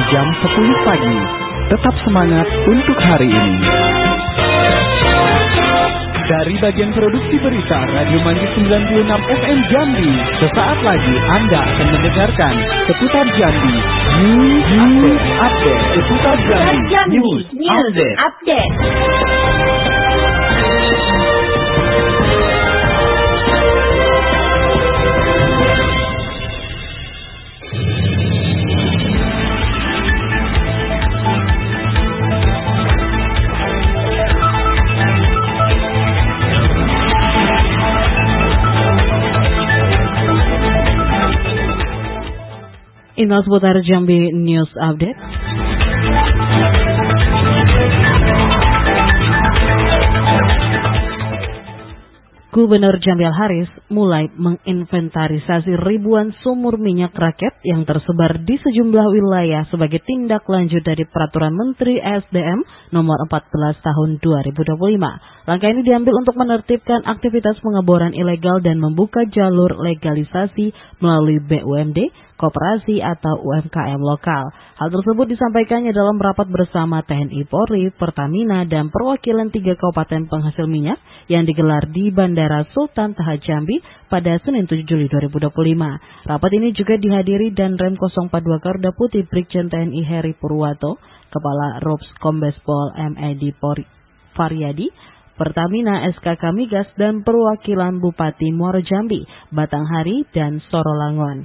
jam 10 pagi. Tetap semangat untuk hari ini. Dari bagian produksi berita Radio Manji 96 FM Jambi, sesaat lagi Anda akan mendengarkan Seputar Jambi News Update. Seputar Jambi News Update. Inilah Seputar Jambi News Update. Gubernur Jambi Al-Haris mulai menginventarisasi ribuan sumur minyak rakyat yang tersebar di sejumlah wilayah sebagai tindak lanjut dari Peraturan Menteri SDM Nomor 14 Tahun 2025. Langkah ini diambil untuk menertibkan aktivitas pengeboran ilegal dan membuka jalur legalisasi melalui BUMD, koperasi atau UMKM lokal. Hal tersebut disampaikannya dalam rapat bersama TNI Polri, Pertamina, dan perwakilan 3 kabupaten penghasil minyak yang digelar di Bandara Sultan Toha Jambi pada Senin 7 Juli 2025. Rapat ini juga dihadiri dan Rem 042 Garuda Putih Brigjen TNI Heri Purwato, Kepala Rops Kombes Pol M.Edi Faryadi, Pertamina SKK Migas, dan perwakilan Bupati Muaro Jambi, Batanghari, dan Sorolangon.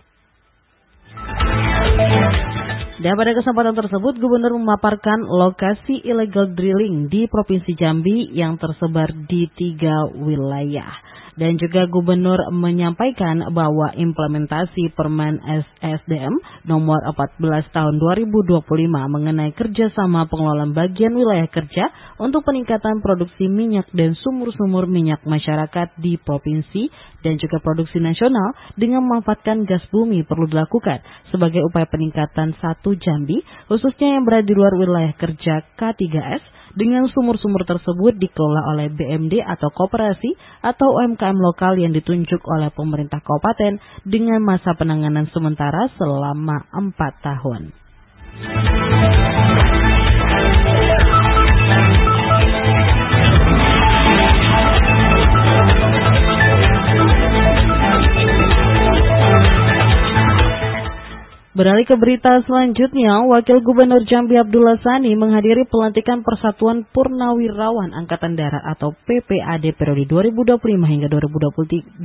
Dan pada kesempatan tersebut, Gubernur memaparkan lokasi illegal drilling di Provinsi Jambi yang tersebar di 3 wilayah. Dan juga Gubernur menyampaikan bahwa implementasi Permen SDM Nomor 14 Tahun 2025 mengenai kerjasama pengelolaan bagian wilayah kerja untuk peningkatan produksi minyak dan sumur-sumur minyak masyarakat di provinsi dan juga produksi nasional dengan memanfaatkan gas bumi perlu dilakukan sebagai upaya peningkatan 1 Jambi, khususnya yang berada di luar wilayah kerja K3S, dengan sumur-sumur tersebut dikelola oleh BMD atau koperasi atau UMKM lokal yang ditunjuk oleh pemerintah kabupaten dengan masa penanganan sementara selama 4 tahun. Beralih ke berita selanjutnya, Wakil Gubernur Jambi Abdullah Sani menghadiri pelantikan Persatuan Purnawirawan Angkatan Darat atau PPAD periode 2025 hingga 2030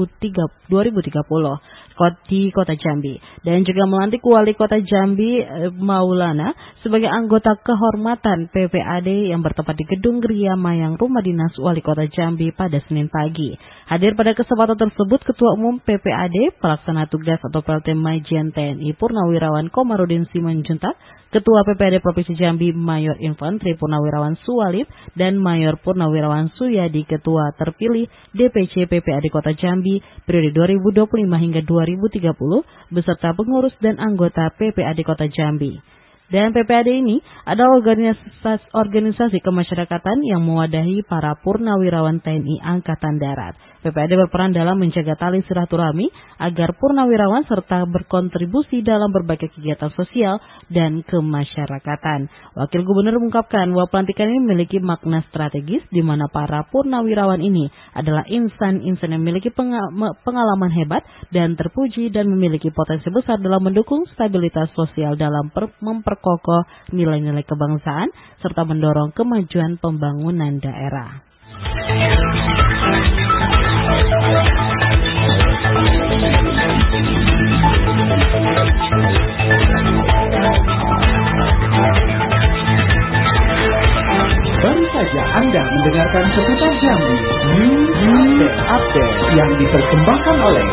di Kota Jambi, dan juga melantik Wali Kota Jambi Maulana sebagai anggota kehormatan PPAD yang bertempat di Gedung Gria Mayang Rumah Dinas Wali Kota Jambi pada Senin pagi. Hadir pada kesempatan tersebut Ketua Umum PPAD Pelaksana Tugas atau PLT Majen TNI Purnawirawan Komarudin Simanjuntak, Ketua PPAD Provinsi Jambi Mayor Infantri Purnawirawan Suwalip, dan Mayor Purnawirawan Suyadi, Ketua terpilih DPC PPAD Kota Jambi periode 2025 hingga 2030 beserta pengurus dan anggota PPAD Kota Jambi. Dan PPAD ini adalah organisasi kemasyarakatan yang mewadahi para purnawirawan TNI Angkatan Darat. PPAD berperan dalam menjaga tali silaturahmi agar purnawirawan serta berkontribusi dalam berbagai kegiatan sosial dan kemasyarakatan. Wakil Gubernur mengungkapkan bahwa pelantikan ini memiliki makna strategis di mana para purnawirawan ini adalah insan-insan yang memiliki pengalaman hebat dan terpuji dan memiliki potensi besar dalam mendukung stabilitas sosial dalam memperkokoh nilai-nilai kebangsaan serta mendorong kemajuan pembangunan daerah. Baru saja Anda mendengarkan Seputar Jambi News Update yang dipersembahkan oleh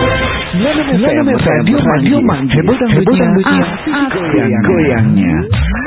96 FM Radio Manji, heboh dan goyangnya.